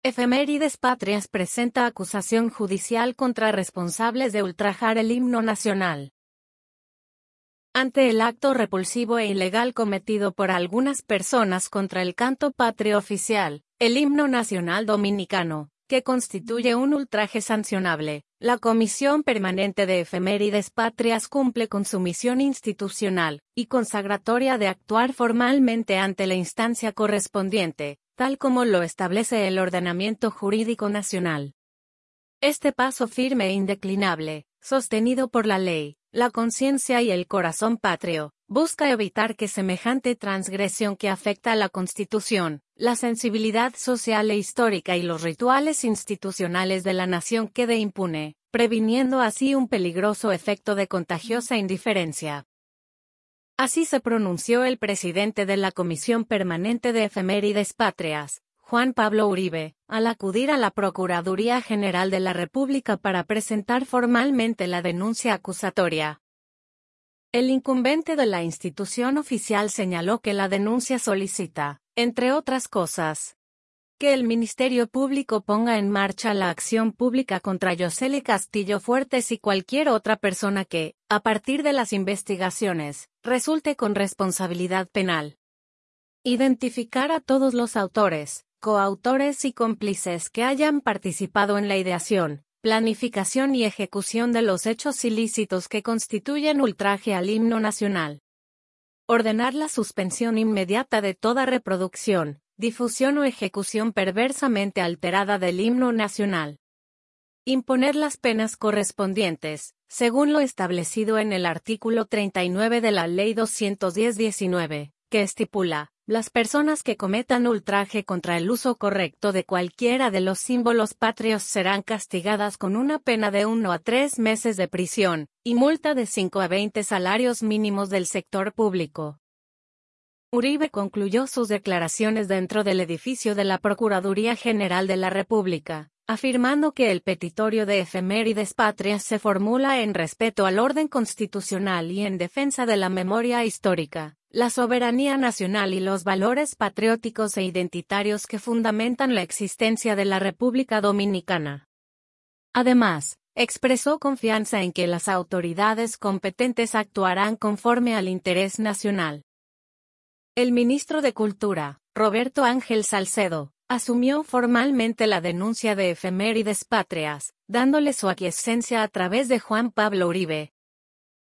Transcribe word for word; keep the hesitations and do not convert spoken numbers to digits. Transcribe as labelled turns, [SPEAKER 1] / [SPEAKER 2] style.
[SPEAKER 1] Efemérides Patrias presenta acusación judicial contra responsables de ultrajar el himno nacional. Ante el acto repulsivo e ilegal cometido por algunas personas contra el canto patrio oficial, el himno nacional dominicano, que constituye un ultraje sancionable, la Comisión Permanente de Efemérides Patrias cumple con su misión institucional y consagratoria de actuar formalmente ante la instancia correspondiente, tal como lo establece el ordenamiento jurídico nacional. Este paso firme e indeclinable, sostenido por la ley, la conciencia y el corazón patrio, busca evitar que semejante transgresión que afecta a la Constitución, la sensibilidad social e histórica y los rituales institucionales de la nación quede impune, previniendo así un peligroso efecto de contagiosa indiferencia. Así se pronunció el presidente de la Comisión Permanente de Efemérides Patrias, Juan Pablo Uribe, al acudir a la Procuraduría General de la República para presentar formalmente la denuncia acusatoria. El incumbente de la institución oficial señaló que la denuncia solicita, entre otras cosas, que el Ministerio Público ponga en marcha la acción pública contra Yoseli Castillo Fuertes y cualquier otra persona que, a partir de las investigaciones, resulte con responsabilidad penal. Identificar a todos los autores, coautores y cómplices que hayan participado en la ideación, planificación y ejecución de los hechos ilícitos que constituyen ultraje al himno nacional. Ordenar la suspensión inmediata de toda reproducción, difusión o ejecución perversamente alterada del himno nacional. Imponer las penas correspondientes, según lo establecido en el artículo treinta y nueve de la Ley doscientos diez guion diecinueve, que estipula, las personas que cometan ultraje contra el uso correcto de cualquiera de los símbolos patrios serán castigadas con una pena de uno a tres meses de prisión, y multa de cinco a veinte salarios mínimos del sector público. Uribe concluyó sus declaraciones dentro del edificio de la Procuraduría General de la República, afirmando que el petitorio de Efemérides Patrias se formula en respeto al orden constitucional y en defensa de la memoria histórica, la soberanía nacional y los valores patrióticos e identitarios que fundamentan la existencia de la República Dominicana. Además, expresó confianza en que las autoridades competentes actuarán conforme al interés nacional. El ministro de Cultura, Roberto Ángel Salcedo, asumió formalmente la denuncia de Efemérides Patrias, dándole su aquiescencia a través de Juan Pablo Uribe,